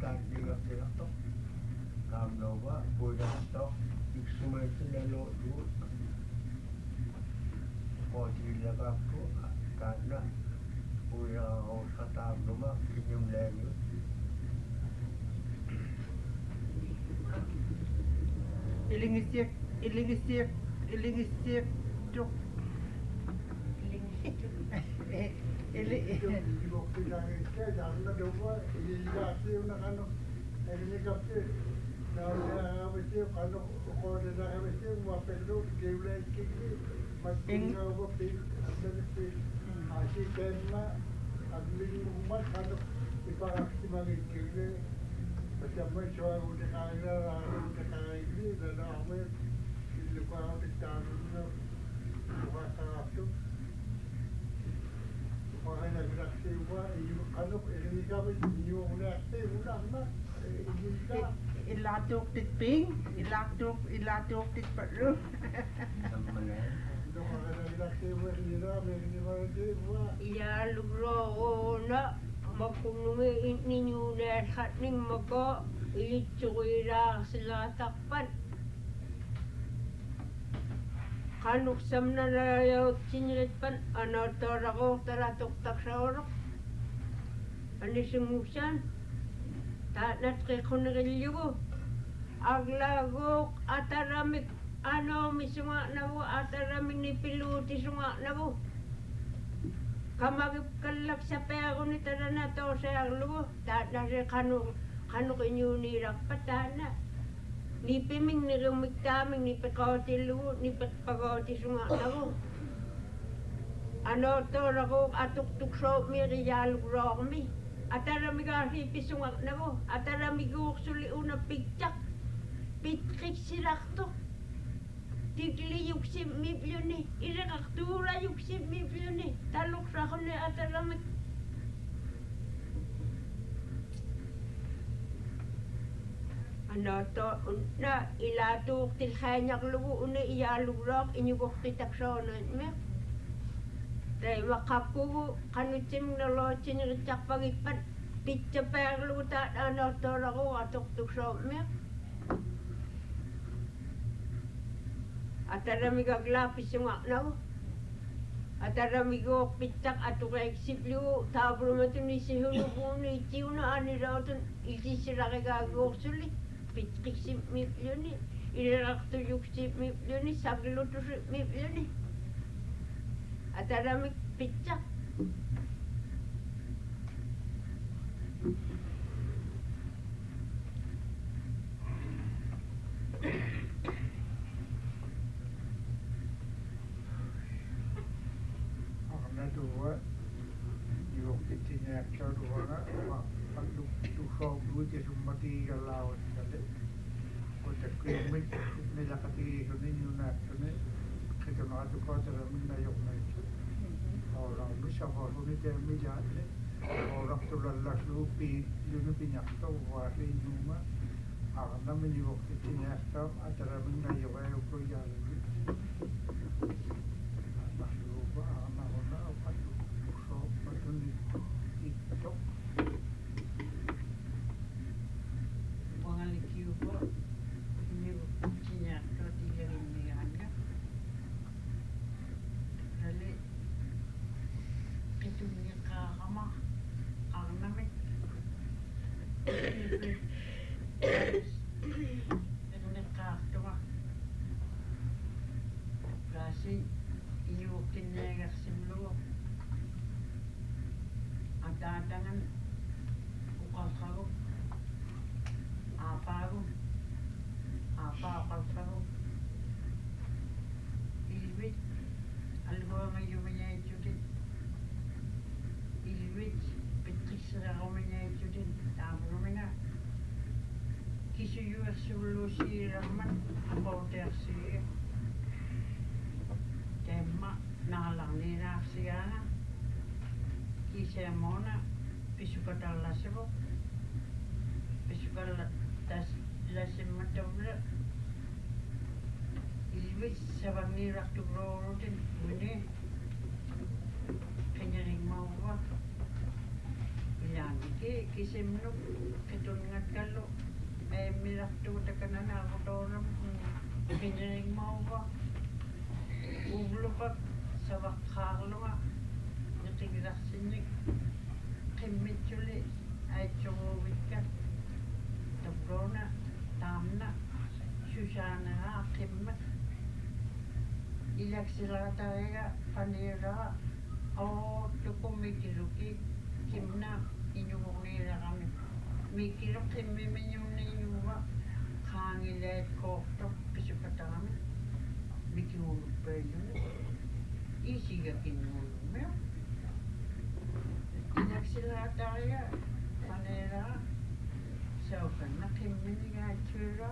taantiga tiratto kaamnova puidaratto iksumaitsilalo duut qootillaqaappu kaanna puidaqaruusqataarnuma kiñumlaaniut ilingisiak tuk ilatuk ping ilatuk patlu sammalaan ya lugrona makunumi ninyuler hatning mako ilitsuira sila takpan kanuk samna layo sinritpan anatorako taratok taksaorok anisumusan tanat kikunagilyugo aglagok ataramik ano misunga nabo ataramik ni piluti sunga nabo kamagip kalak sa pego ni tarana to sa aglugo tanat kanuk inyunirak patana ni piming ni rumiktaming ni pekoti lugo ni pekpagoti sunga nabo ano to rako atuk so miriyal grogmi atarami kasi pisunga nabo atarami guksuli una picak pitrik sirakto tigli yuksim mibyoni irakaktura yuksim mibyoni taluk rakone atarami ano to na ilatuk tilhanyak lugo una iyalugrok inyugok titaksono me dai makapugu kanutim nalo cinircak pagipan pitcaper lugo ta ano to rako atuk tukso me atarami gaglapis yung aknaw atarami go pitak atukay siplu tabrumatun ni sihulubun ni tiuna aniratun itisirake gagosuli pitrik sipmipluni iraktu yuk sipmipluni saglutu sipmipluni atarami pitak dua yung kitinyak dua na pagduk tusaw duit ya sumati galawan kali ko takimit nila kati kunin yung natin kita na ato ko tara min na yung natin orang bisa kalau ni termi jadi orang tu lalas lupi yun pinyakto wari numa akan namin yung kitinyak to atara min na yung ayo ko jadi dadangan ukal-kaluk apa-apal-kaluk ilwit algo ngayumanya itutin ilwit pitisrakomanya itutin tabrumina kisuyu sulusi rahman aportersi temma nalang nina siana kisemona pisukata lasebo pisukala tas lasematobre ilwis sabangi raktu rorodin mune kenyaring mawa ilan Taaniki kisimnuk kitunngakkallu aimmirartuutakananaarutoornam kinneringmauva uulupak savaqqaarluga niqigilarsinnik qimmitsuli aitsuguuvikkat taploona taamna Susanaa qimmat ilaksilaatariga paneeraa oottukummikiluki kimna iñugorniilerami mikilu qimmimiñunniiñuuva qaangilaat koortoq pisukatarami mikiuluppailluni isiga kinnuullummia ilaksilaatariga paneeraa saukanna qimminigaatsuula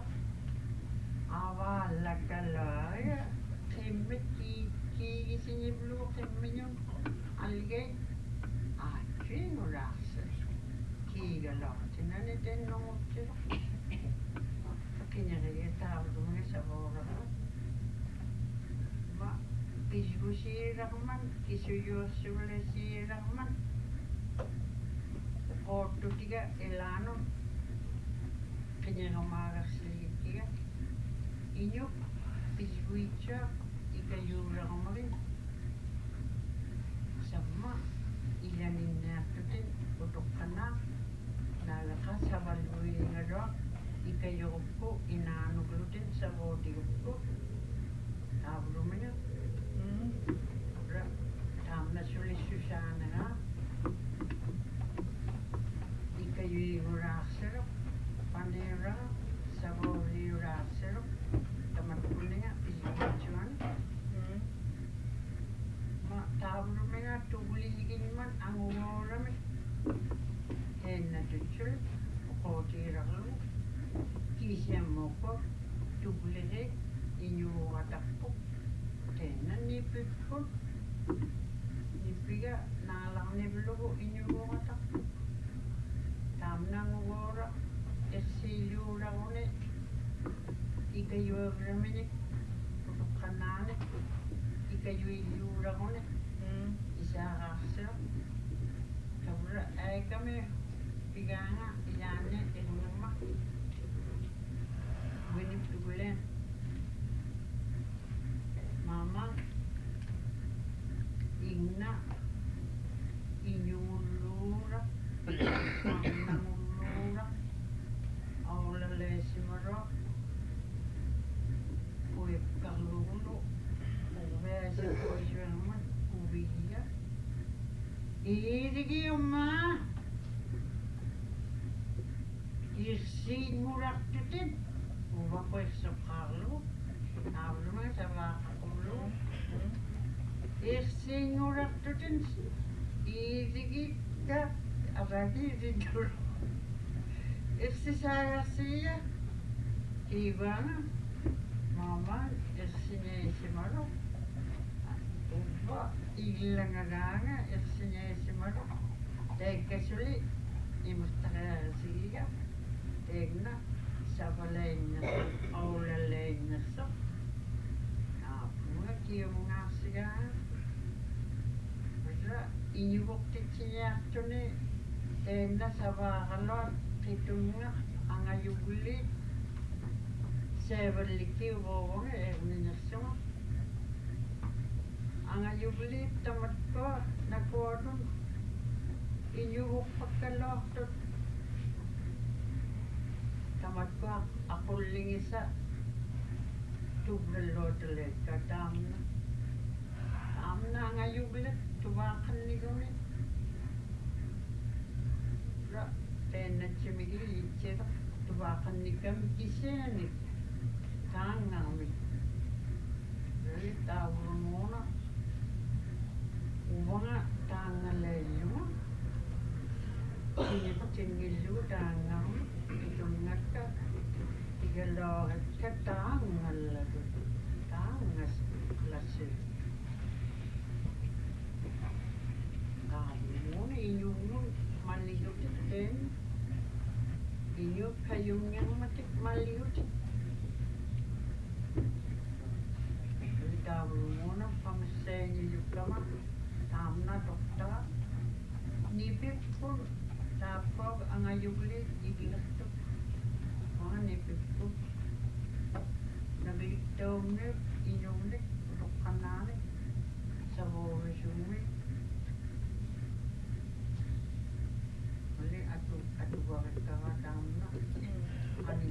avaallakkalaaga qimmit kiigisiniblu qimmiñun algay aatsuingulaarsa kiigalartinani tennonguttilu kineriataavlumiga savoorama ma kisgusiilerman kisuyuussugulasiilerman qoottutiga ilaanun qineromaagarsiligikkiga iñuk pisguitsa ikayuuleramarin samma ilaninnaartutin utoqqanaa naalaqa savalluilingalua ikayurukku inaanugluten savootigukku taavlumiga taamnasuli Susanaa ikayuigulaarsalo paneeraa savoriulaarsalo tamatkullinga pisguitsuani ma taavlumiga tuguliligimman angugoorami teennatutsul qootiirarlugu kiisiammuuqqu tugulirik iñuugatarpuk teenna nipipput nippiga naalarnivlugu iñuugatarpuk taamnangugoora ersiiliularuni ikayuagraminik utoqqanaani ikayuilluularuni isaaraarsilo kabra aikami pigaanga ilaanne ilmumma winip tuguleen mama ingna iñuulluura taamnangulluura aulaleesimaro uipkarlugulu uveasikoisuarman uviya iirigi ummaa irsiingurartutin uvaquissoqqaarlugu aavlumiga savaaqaqullugu irsiingurartutin iirigikka avakiitintul irsisaayarsiiga kiivaanga mama irsineesimalu uvva illangagaanga irsineesimalu teikkasuli imustaqaarsigiga teegna savalainnersa aulalainnersa aapunga kiumungaarsigaa ra iñuvortitsiñaartuni teenna savaaraloat qitunga angajugulli seevallikki uvoorunga erninersunga angajugulli tamatkua nakuanun iñuvurpakkalluartut tamatkua aqullingissa tuvlalluutaleekka taamna angajugullit tuvaaqanniguni ra teennatsimigi iitsira tuvaaqannikami kisianik taangaami rali taavurumuuna uvanga taangaleilluma tinngillugu taangaami itungakka igaloorakka taangallatu taangas lassil taavurumuuna iñungun malligutitteen iñuk kayungiarmatik malligutip taavurumuuna pamsseeñilukkama taamna toqtaa nipippun Taapok ang ayuglit igilastok. Mga nipipko. Nabiligtawne inyunglik rukkanale. Sa vorisumwe. Uli atu bakit kawadam na. Ani.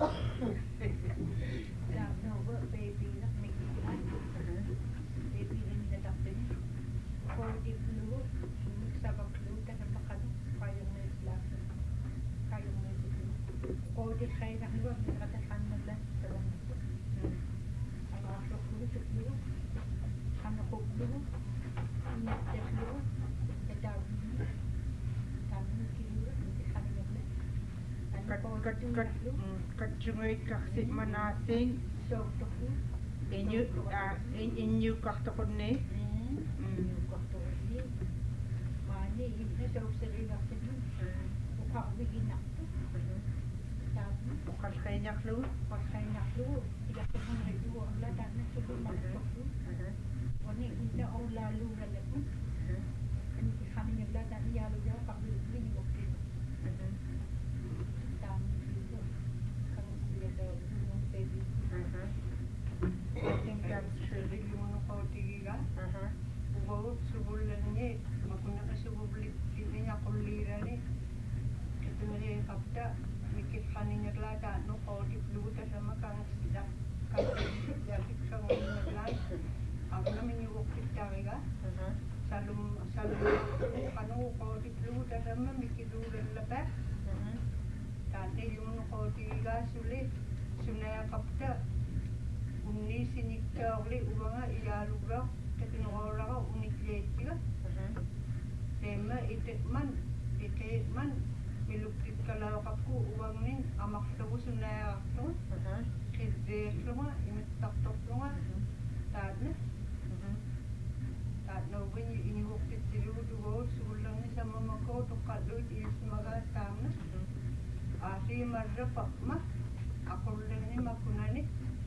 No, what baby nak make it baby rin dadapin. Forty flu, sabang flu, tanang makano, kayong may slap. Kayong may flu. Forty kayo na hiwa, nakatakan mo lang. Ang aso flu, ano ko flu, ingat na flu, dadawin mo. Dami kilo, hindi kami nagla. Kacungay kaksi manasing So, to flu. inyu kaktakon ni. Mani, hindi daw sila natin nun. Mukhang bigin na ito. Sabi, Ukal kay niya klo. pagkay na ito. Tidak ko kung nagdo ang ladan na ito na ito. Wani, hindi ang lalo na ito. Ano kami nagladan, yalo daw, kabili ko ito. Dami ito. Kami sila daw, yung baby. I think that's true. Yung ko tigiga. Ubaw subulan niya. Maguna ka subulit. Hindi niya kulira ni. Ito na siya kapta. Mikit kaninya lada. No ko tipluta sama kang sida. Kang jakit kang naglan. Ako namin yung wakit tariga. Salum kanu ko tipluta sama mikiduran labak. Tante yung ko tigiga sulit. Sunaya kapta. Unni sinikka oli ubanga iyaluga ketinora ka unikleetiga tema itekman miluktit kalaw kapku ubangnin amaktabu sunaya akto kizzeklunga imittaktoklunga taadna taadna ubang inihuktit siludugo sulang ni sa mamako tukadut ismaga tamna asi marra pakma akulani makunani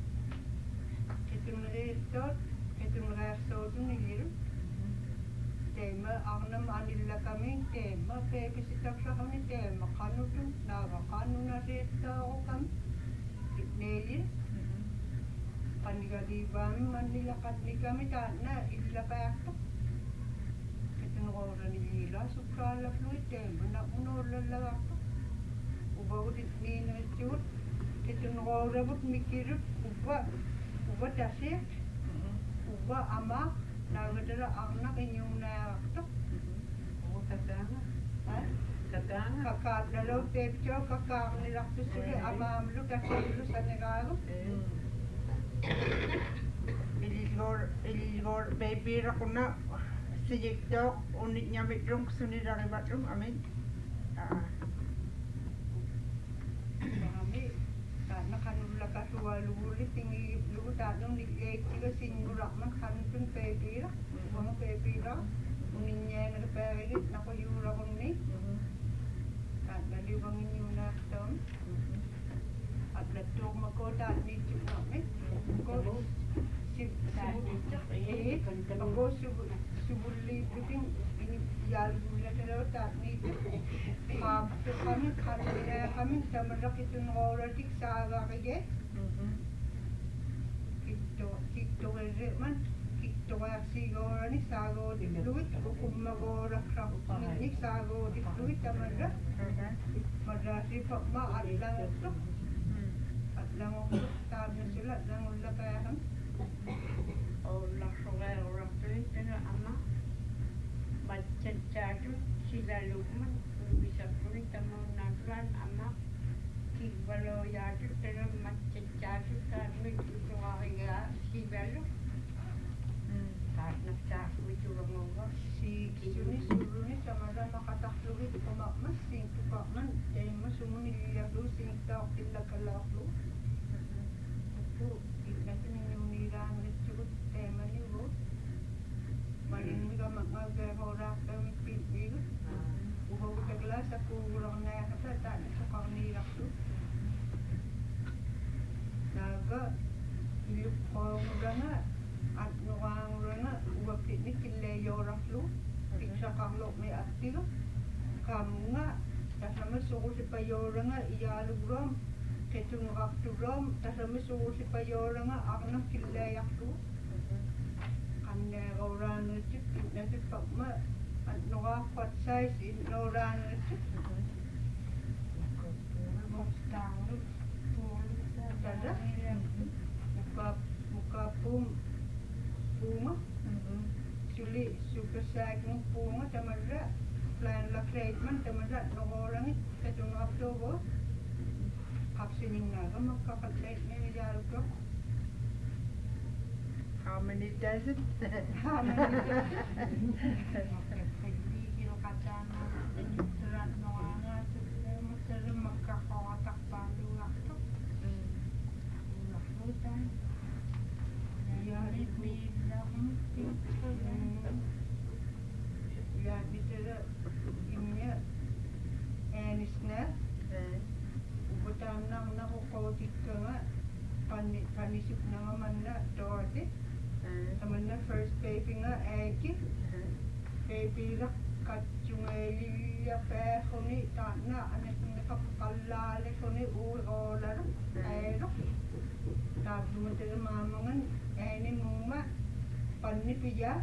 Ketunreasot niliru. Tema anam anilla kami tema pepisitak sa kami tema kanu tu naga kanu na reta o kami nelir. Paniga di bami manila katni kami ta na illa pakto. Ketunora nilila sukrala fluid tema na unola lagakto. Ubaw dit ni na chut. Ketunora but mikirut uba dasir, uba ama, nagadala anak inyong na ito. Oo, kakanga. Ha? Kakanga. Kakadalaw tepcho, nilak to sila, ama amlo, kasilo sa negaro. Iligor baby ra ko na sijik daw unit niya midrong sunod ang bathroom amin. Kami, nakanula ka suwalulit, tingi lugo tatong nilektiga singurakman kanutun pepira, mga pepira, uninnya nagperigit, nakayura ko ni. At naliwangin yung nakton. At natog makotat ni Chip namin. Ako subulit biting yalula talaw tat ni Chip. Kapto kami, kanila kami, tamalak itong oratik sa agakige. Kito kaya man, kito kaya siguro ni sago di fluid, kung mag-orak ni sago di fluid, tamalak. Madrasi pa maadlang ito. Adlang ako, sabi na sila, adlang ula kaya kami. Olla sogai orapin tena ama. Macam-macam sila lukman bisa pun temu natural ama. Kibalo ya tu tena macam-macam kami itu orang sibalo. Karena cak itu orang Si Kisuni suruni samara makatakluhit kumakmas, sing tukakman, dahil masumuni lilaglo, sing taok tilagkalaklo. Ito, natin yung nirang nitsukot tema ni Wo. Maling ka mag-horak kami pinpil. Uhaw tagla sa kurang na yakata, sa karniraklo. Naga, ilukong nga at nukang nga, uwapit ni kilayo raklo. Iksa kang lok may aktiga. Kamu nga, tasama suqusipajoranga iyaalugruam ketungeqartuluam tasama suqusipajoranga arnam killaajaqtu qanneeruuraanertut natutpaqma annoqaarpatsais innooraanertut mustaaru tada mukaapum puunga suli sukasaakmu puunga tamarra plan la treatment tamarra noqoorangit katungeqartuugu qapsininngaaga makkaqatleitne iyaalugro. How many does it? Ja, bittere imja äänisnä. Ubutaan na kukotikkanga panisipnanga manna doorti. Tamanna first baby nga äiki. Baby ra katjungelia pähoni taanna anekunne kapkallaale koni uuroolara äiro. Taaplumatere maamangan ääni muuma panni pija.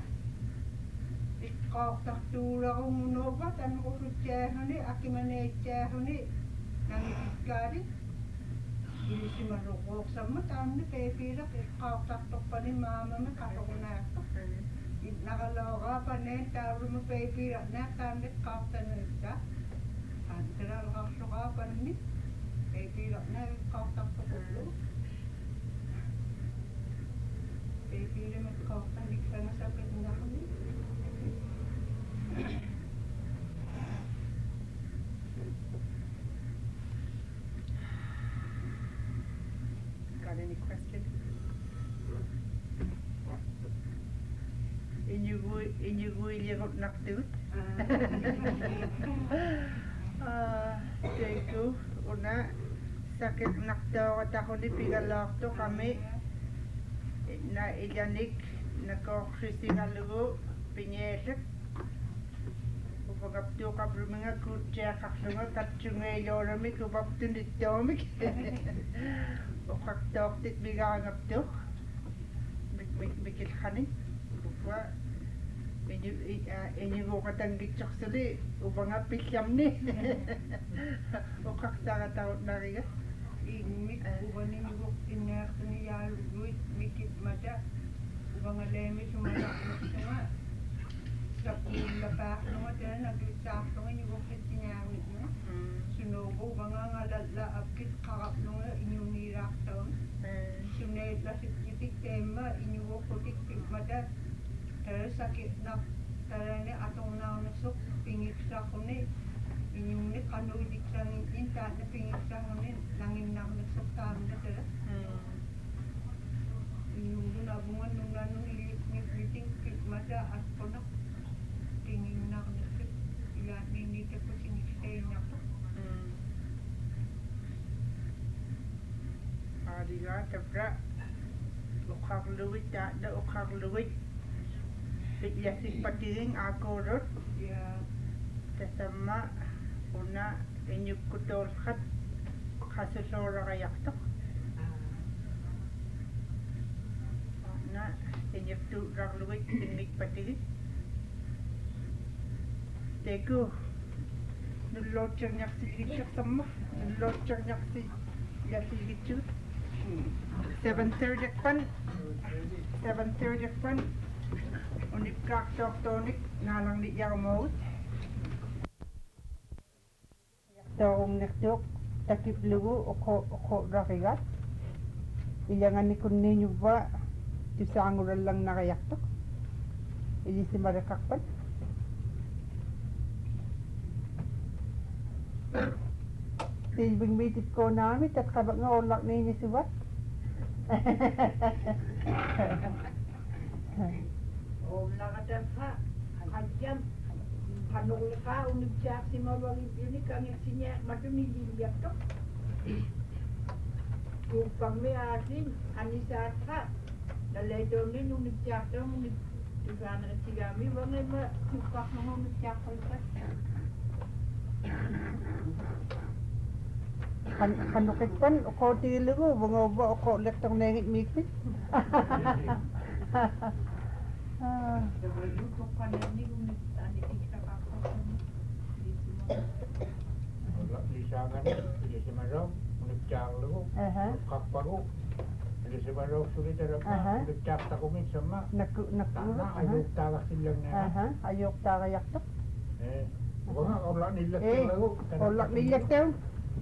Iqqaaqtartuulaqungunoopa tanqusutjaahuni akimaneetjaahuni nangikikkaari ilisimaruqooqsamma taanni peepiiraq iqqaaqtartorpani maamama katoqunaaqqa naqalooqaapaneen taaruma peepiiraq naaqtaanni iqqaaqtanuitta taantiraalqarluqaapanni peepiiraq naa iqqaaqtartoqullu peepiirama iqqaaqtanikkangasapetnaqni. Got any questions? Inyuguiliqut naqtugut. Teiku una sakit naqtooqataquni pigalaartu qami na ilanik nakoqsisigalugu piñeelak upagaptuuqapruminga kuutsiaqarlunga katsungeilooramik upaptunittoomik uqaqtooqtit migaangaptuq mikilqanik uppa iñuguqatangitsoqsuli upangapillamni uqaqtaqatautnariga Immik ubanimiguq inneertuni yaaluguit mikitmata ubangaleemi sumalaqnga sapuullapaaqnunga tana naglitsaaqtunga iñuguqittiñaarnitnga sunuugu ubangangalalla appit qarapnunga iñuniiraaqtaun suneetlasitkitik teemma iñuguqutik pitmata tara sakitnaq tarane atornaarnersuq pingiksaquni inyungni qanuidiksangin taanna pingiksaquni nanginnarnersuq taamna tara inyungun abungan nunganung ilikniting pitmata atqunaq tinginnarnersuq ilaatninnitaku singiksteinnaqu Adiga tapra uqaqlugut taanna uqaqlugut pitlasippatigin aakuurut ya tasama una iñukkutuulqat qasusooraqayaqtoq na iñuktuuraqlugut timmikpatigit teiku nullootserniarsiligitsersamma nullootserniarsi ilasigitsugut 7:30 unikkaartoortuunik naalangni'yarumagut toorunnertuuq takiplugu oqo'raqigat iyanganikunniiñuvva tusaangurallannariartoq ilisimareqarpat silvingmiitikkuunaami tatqapaqnga orlarniinisuvat Ollaqatanqa qajjam qanuqliqa unipsiaqsimavagippiuni kangiqsiñaaqmatunilliuliartoq uuppanmi aasin qanisaatqa naleitoonnin unipsiaqtoon tusaaneritsigaami vangima tuqqarnunga unipsiaqqalpat Kanukit pan, uko tili ko, bunga ba uko lektong nengit mikit. Wala lisangan, hindi si Maraw, nagtiyang lugo, kakparo. Hindi si Maraw sulit na nagtiyang takumit sama. Tana, ayok tagas silang na. Ayok tagayak to. Wala, wala nilat yung lago. Wala nilat yung.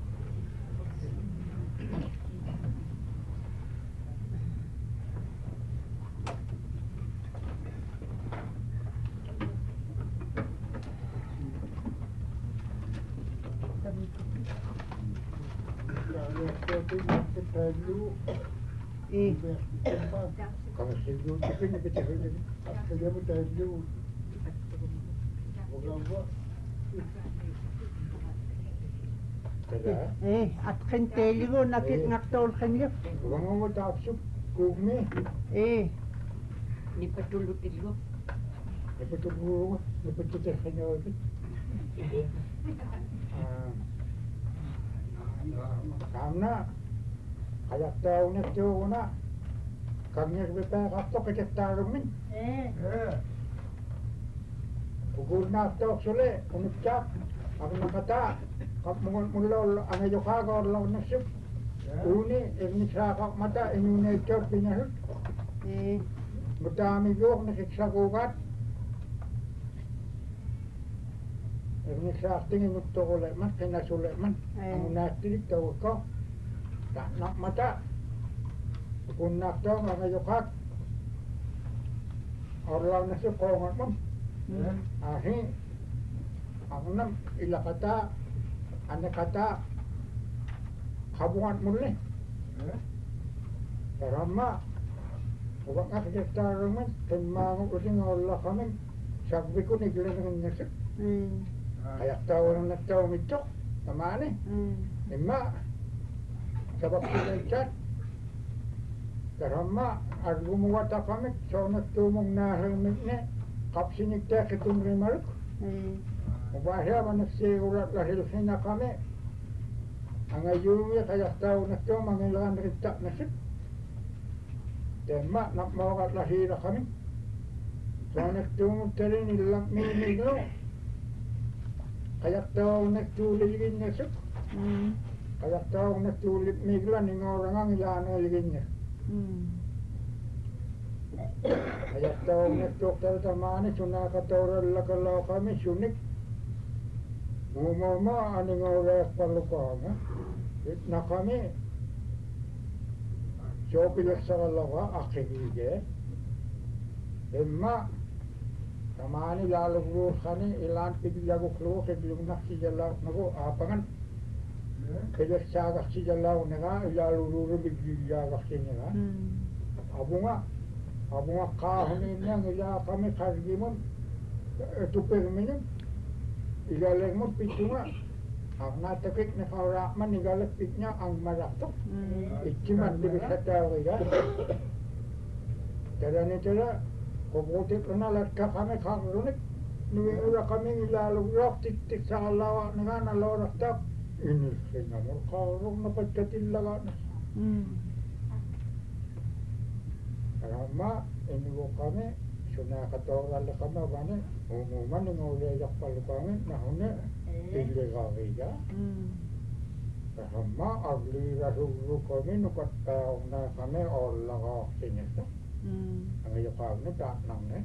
Kalau sih tapi ni kita ni, kerja betul tu. At kenteli ko, naktol kanyo. Mga mo tapos kumi, Ni patulog ilo. ipatulog, ipatulog kanyo. Kamna, kayak tahu ni tu na, kami berapa kapok kita tahu min. Pukul na tahu sule, unicap, aku nak kata, kap mula ang ayo kago law na sip. Uni, ini sakak mata, ini ni cop pinahut. Mata amigo nakiksakukat. Ini sakting ini to oleh man, kena sulit man. Ang natilik tahu ko, tak nak mata. Kung nak tahu ang ayo kak, orang nasi kongat man. Ahi, ang nam ila kata, ane kata, habungan muli. Karama, huwag nga kita raman, tenmango kasi nga Allah kami, sabi ko nigla ng nasip. Kaya tawa ng nagtawa mito, naman Lima, sabab sila chat. Karama, at gumawa ta kami, so nagtumong nahalmig na, kapsinig tayo kitong rimaruk. Mubahya ba nagsigurat lahil sina kami, ang ayumi kaya tawa nagtumong mangilangan rintak nasip. Tema, nakmawakat lahira kami. So nagtumong tayo nilang minigno. Kaya taong nagtuligin niya siya. Kaya taong nagtulip migla ni orang ang ilaligin niya. Kaya taong nagtuktal tamani sunakataural lakalaw kami sunik. Umama aning oras palukanga. Na kami so pilas sa kalawa akigige. Emma tamani lalo guru kani ilan piglago klo ke yung naksijalaw nago apangan kaya saga sijalaw naga lalo guru biglago singa abunga kahani niya ila kami kargimon tu perminin ilalang mo pitunga ang natakik na kaurakman igalat pitnya ang maratok ikiman di bisa tahu ya karena itu Kubutit na latka kami karunik. Nuwira kami ilalugrak tik sa alawa nga nalorak tak. Inisin na mo karong napagkatilaga na. Karama, iniwo kami. Sunakatoral na kami bani. Umuman ng uleyak palo kami. Nahuna, iligawiga. Karama, aglira sugro kami. Nukat taong na kami. Olakak sinisa. Ang iyo kag na tak nang ne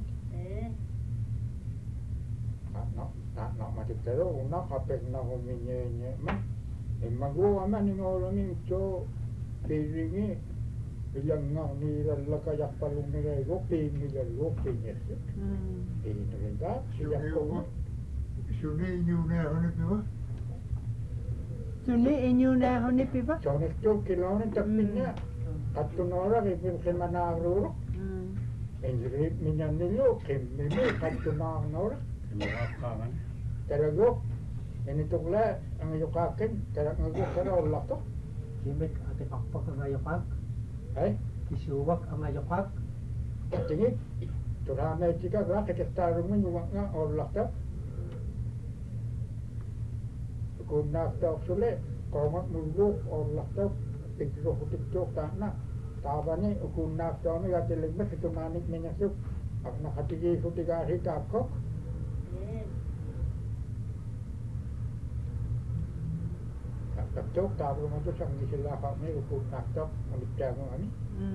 tak nak macam tu una kapek na huminye man magawa man ng orang cho piringi ilang nga ni la kayak palung ni go pingi go pingi ini rinda siya ko Suni inyo na ano ba? Suni inyo na honi piba? so nito kilaunin tapinnya katunora kipin kimanaruro Enjrit minyan nilo, kimimi, katunang nora. Kinakakan. Tarago, initukla, ang yukakin, tarang karo lakto. Kimik ate pakpak ang ayokak, Ay, isuwak ang ayokak, tingin, turana chika, gra, kitastarong mo, yuwak nga, or lakto. kun naaktaoksule koomat muluk ollahtok pikrohutiktok taana taavani kun naaktaomi gatilegme fitumanik minasuk ak nakatigi futigari taapkok taktok taavumatu sangisilla kami kun naaktok uniktaango ani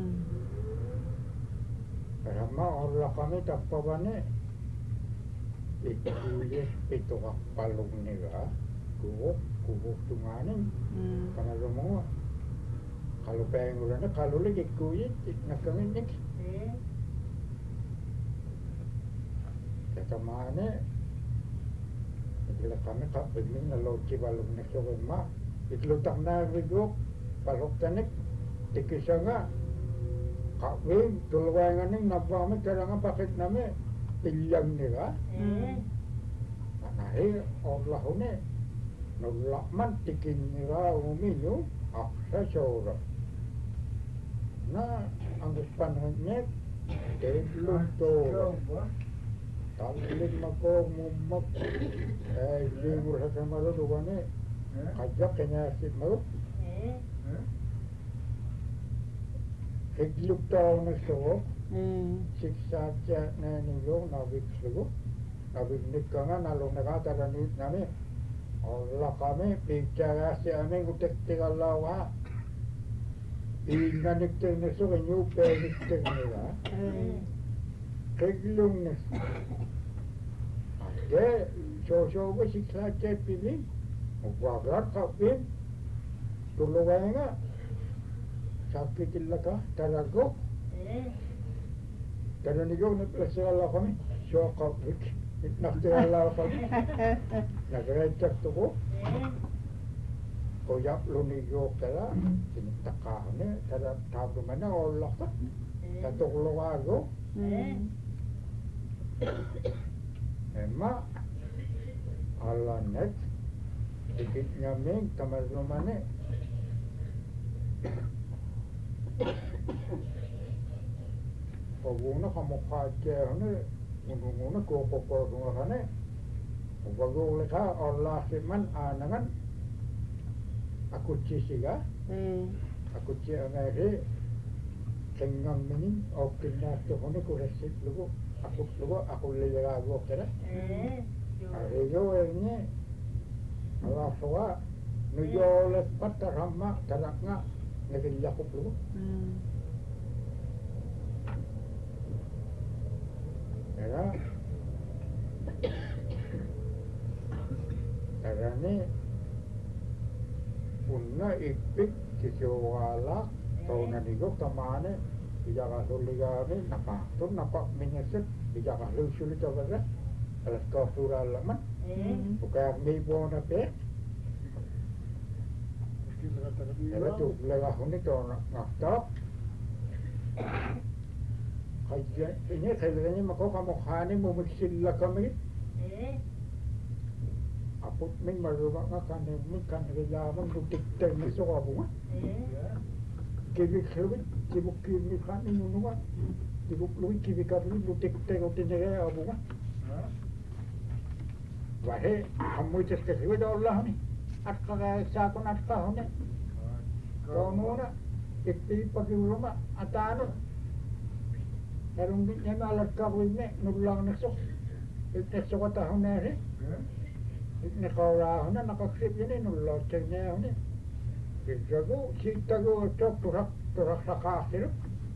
Rama Allah kami tappavane itu palung niga kubuk tunganin karena semua kalau pengen ulana kalau lagi kuit nakamin nik kata mana bila kami tak bening lalu cibalung nik sama itu tak nak biguk paluk tanik tikisanga kawin tulwangan ning nabami karang pakit nami ilang nila anahe Allah ne nulakman tikin nila uminu aksa sora na ang panhanya teglum to talin mako mumak ligur sa malo duwane kajak kanya sit malo Higluk tahu nasuh, siksa cak nenigo nabik sugu, nabik nikangan alung negara ni nami, Allah kami bicara si ame ngutek tinggal lawa, ingat niktek nasuh nyupe niktek nila, higlung nasuh, ada so siksa cak pilih, mubarak kawin, tuluwanga. Sakit illaka talago kada nigo naglasala kami shoka wik nagdala kami nagrecek tuko koyak lo nigo kala sintakahane kada tabu mana Allah ka tatok luwago emma Allah net dikit nyaming tamarumane Paguna kamu kaca ni, undung-undung kau dunga ni, bagus leka Allah firman anangan, aku cisiga, aku ciangai kengang mini, okina tu kau ni kuresit lugu, aku lihat aku kira, ayo ini, Allah soa, nujo lepas terhama terakna. Naging yakop lugo. Kaya karena unna ipik kisiwala tau nanigok tamane bijaka suligani nakatun napak minyasit bijaka lusulit abada alas kasura laman bukan mibo na pe Ela tu lega huni to nakta. Kaya ini kaya ni mako kamu khani mo miksilla kami. Apot min maruba nga kan min kan ya man butik ten ni so abu. Kibi khewit kibu kibi khani nunuwa. Kibu lui kibi kabli butik ten o tinere abu. Wahe hamu tes ke khewit Allah ni. Atka sa ko atka hone komona itti pagi rumah atano karung di nyama alat ka wine nulang nasok itte so kata hone re itte kawra hone nakaksip yene nulang cengnya hone jago sitago tok turak sakasir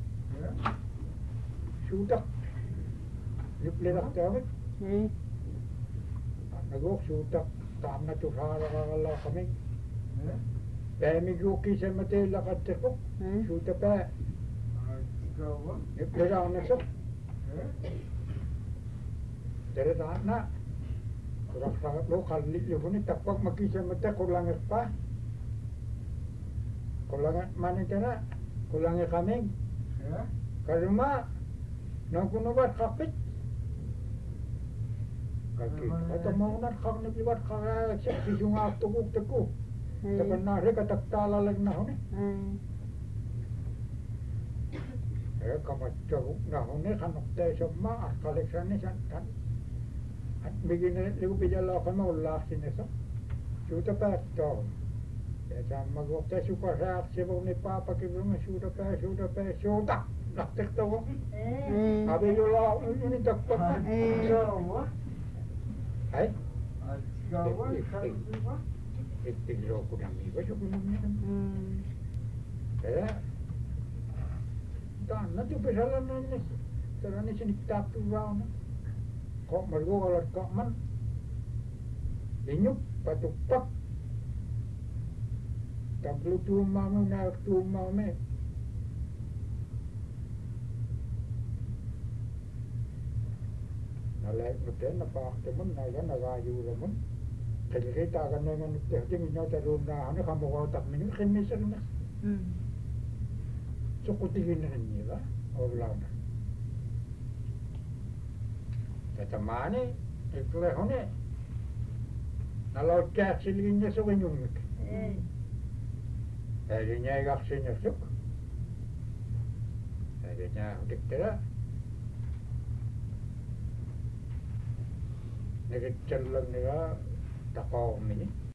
sudak yuplerak tawit nago sudak tamna tuhara Allah kami Pemi guki sa mate lakat ko suta pa ipera na so Dere na kurang sangat lo kali yo ni tapak makisa mate kulang pa kulang mana tena kulang kami karuma nang kuno bat kapit kaki atau mau nak kang ni buat kara si sunga tukuk teku tapi nari katak tala lagi nahu ni kamu cakap nahu ni kan uktai semua koleksan ni kan begini lagu bijala kami ulah sini so suuta päättää. Ja tämä kohta suka saat se voni paapakin vrunga suuta pää suuta. Lähteekö? Ei. Abi jolla niin tappa. Ei. Hei? Kauan. Sitten se on kun niin vai joku niin. Ja tanna tu pesala nanne. Tällainen se nyt tappu vauna. Kommer luolat kamman. Linnuppa tuppa. Tablu tuumaa mun näyt tuumaa me. Nalai mutta enna paahtamun na yana raajuulamun. Kelritaagan nengan nyt tehtiin minä tarunnaahan ne kamuautat minun kemmisarnas. Sukutigin niillä ollaan. Tätä maani, että hone. Nalaut kääksilin ja sovinjumik. Eli näin kaksin ja suk. Eli näin hutikterä. Nekit sellan ja takaumini.